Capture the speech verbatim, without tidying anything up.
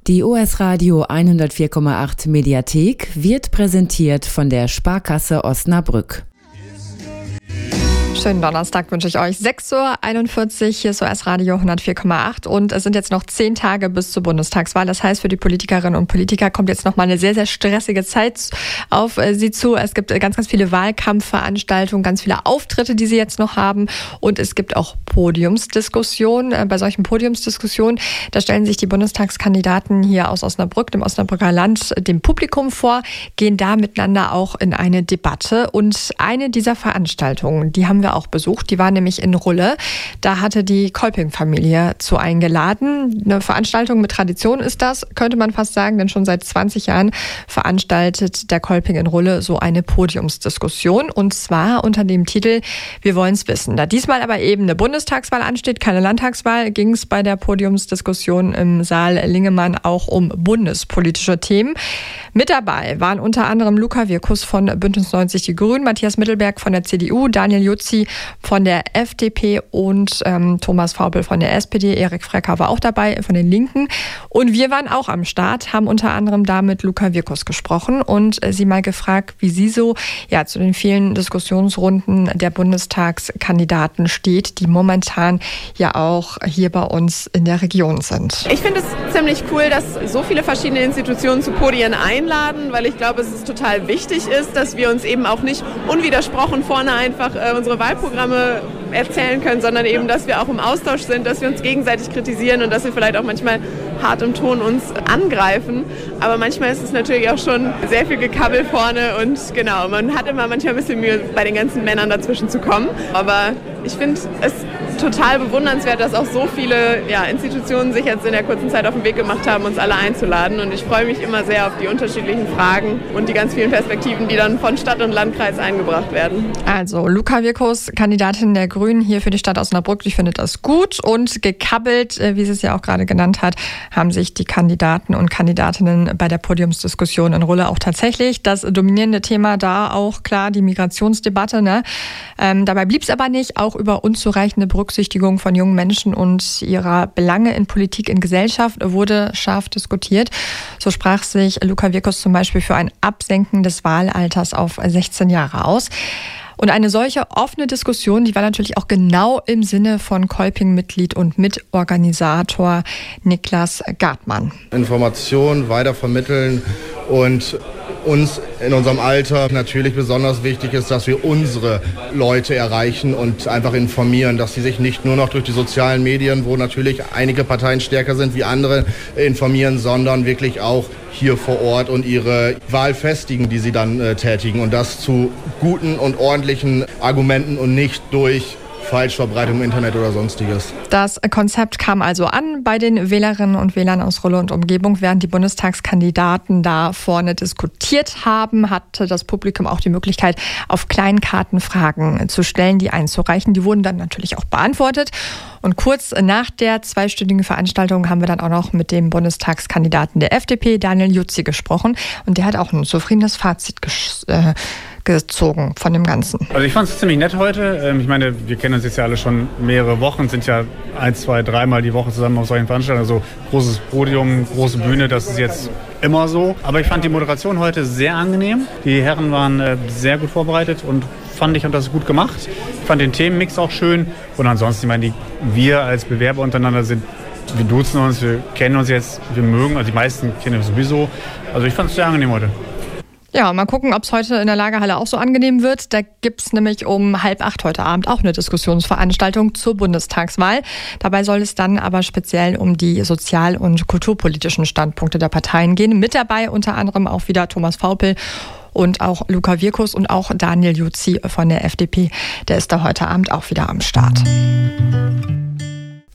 Die O S Radio hundertvier Komma acht Mediathek wird präsentiert von der Sparkasse Osnabrück. Schönen Donnerstag wünsche ich euch. sechs Uhr einundvierzig, hier ist O S Radio hundertvier Komma acht und es sind jetzt noch zehn Tage bis zur Bundestagswahl. Das heißt, für die Politikerinnen und Politiker kommt jetzt noch mal eine sehr, sehr stressige Zeit auf sie zu. Es gibt ganz, ganz viele Wahlkampfveranstaltungen, ganz viele Auftritte, die sie jetzt noch haben und es gibt auch Podiumsdiskussionen. Bei solchen Podiumsdiskussionen, da stellen sich die Bundestagskandidaten hier aus Osnabrück, dem Osnabrücker Land, dem Publikum vor, gehen da miteinander auch in eine Debatte und eine dieser Veranstaltungen, die haben wir auch besucht. Die war nämlich in Rulle. Da hatte die Kolping-Familie zu eingeladen. Eine Veranstaltung mit Tradition ist das, könnte man fast sagen, denn schon seit zwanzig Jahren veranstaltet der Kolping in Rulle so eine Podiumsdiskussion und zwar unter dem Titel Wir wollen's wissen. Da diesmal aber eben eine Bundestagswahl ansteht, keine Landtagswahl, ging es bei der Podiumsdiskussion im Saal Lingemann auch um bundespolitische Themen. Mit dabei waren unter anderem Luca Wirkus von Bündnis neunzig Die Grünen, Matthias Mittelberg von der C D U, Daniel Jutzi von der F D P und ähm, Thomas Vaupel von der S P D. Erik Frecker war auch dabei von den Linken. Und wir waren auch am Start, haben unter anderem da mit Luca Wirkus gesprochen und äh, sie mal gefragt, wie sie so ja zu den vielen Diskussionsrunden der Bundestagskandidaten steht, die momentan ja auch hier bei uns in der Region sind. Ich finde es ziemlich cool, dass so viele verschiedene Institutionen zu Podien einladen, weil ich glaube, es ist total wichtig ist, dass wir uns eben auch nicht unwidersprochen vorne einfach äh, unsere Wahlprogramme erzählen können, sondern eben, dass wir auch im Austausch sind, dass wir uns gegenseitig kritisieren und dass wir vielleicht auch manchmal hart im Ton uns angreifen. Aber manchmal ist es natürlich auch schon sehr viel Gekabbel vorne und genau, man hat immer manchmal ein bisschen Mühe, bei den ganzen Männern dazwischen zu kommen. Aber ich finde es total bewundernswert, dass auch so viele ja, Institutionen sich jetzt in der kurzen Zeit auf den Weg gemacht haben, uns alle einzuladen. Und ich freue mich immer sehr auf die unterschiedlichen Fragen und die ganz vielen Perspektiven, die dann von Stadt und Landkreis eingebracht werden. Also Luca Wirkus, Kandidatin der Grünen hier für die Stadt Osnabrück, die findet das gut und gekabbelt, wie sie es ja auch gerade genannt hat, haben sich die Kandidaten und Kandidatinnen bei der Podiumsdiskussion in Rulle auch tatsächlich. Das dominierende Thema da auch klar die Migrationsdebatte. Ne? Ähm, dabei blieb es aber nicht, auch über unzureichende Berücksichtigung von jungen Menschen und ihrer Belange in Politik, in Gesellschaft wurde scharf diskutiert. So sprach sich Luca Wirkus zum Beispiel für ein Absenken des Wahlalters auf sechzehn Jahre aus. Und eine solche offene Diskussion, die war natürlich auch genau im Sinne von Kolping-Mitglied und Mitorganisator Niklas Gartmann. Informationen weitervermitteln und uns in unserem Alter natürlich besonders wichtig ist, dass wir unsere Leute erreichen und einfach informieren, dass sie sich nicht nur noch durch die sozialen Medien, wo natürlich einige Parteien stärker sind wie andere, informieren, sondern wirklich auch hier vor Ort und ihre Wahl festigen, die sie dann äh, tätigen und das zu guten und ordentlichen Argumenten und nicht durch Falschverbreitung im Internet oder sonstiges. Das Konzept kam also an bei den Wählerinnen und Wählern aus Rulle und Umgebung. Während die Bundestagskandidaten da vorne diskutiert haben, hatte das Publikum auch die Möglichkeit, auf Kleinkarten Fragen zu stellen, die einzureichen. Die wurden dann natürlich auch beantwortet. Und kurz nach der zweistündigen Veranstaltung haben wir dann auch noch mit dem Bundestagskandidaten der F D P, Daniel Jutzi, gesprochen. Und der hat auch ein zufriedenes Fazit ges- äh, gezogen von dem Ganzen. Also ich fand es ziemlich nett heute. Ich meine, wir kennen uns jetzt ja alle schon mehrere Wochen, sind ja ein, zwei, dreimal die Woche zusammen auf solchen Veranstaltungen. Also großes Podium, große Bühne, das ist jetzt immer so. Aber ich fand die Moderation heute sehr angenehm. Die Herren waren sehr gut vorbereitet und fand ich, haben das gut gemacht. Ich fand den Themenmix auch schön. Und ansonsten, ich meine, die, wir als Bewerber untereinander sind, wir duzen uns, wir kennen uns jetzt, wir mögen, also die meisten kennen uns sowieso. Also ich fand es sehr angenehm heute. Ja, mal gucken, ob es heute in der Lagerhalle auch so angenehm wird. Da gibt es nämlich um halb acht heute Abend auch eine Diskussionsveranstaltung zur Bundestagswahl. Dabei soll es dann aber speziell um die sozial- und kulturpolitischen Standpunkte der Parteien gehen. Mit dabei unter anderem auch wieder Thomas Vaupel und auch Luca Wirkus und auch Daniel Jutzi von der F D P. Der ist da heute Abend auch wieder am Start.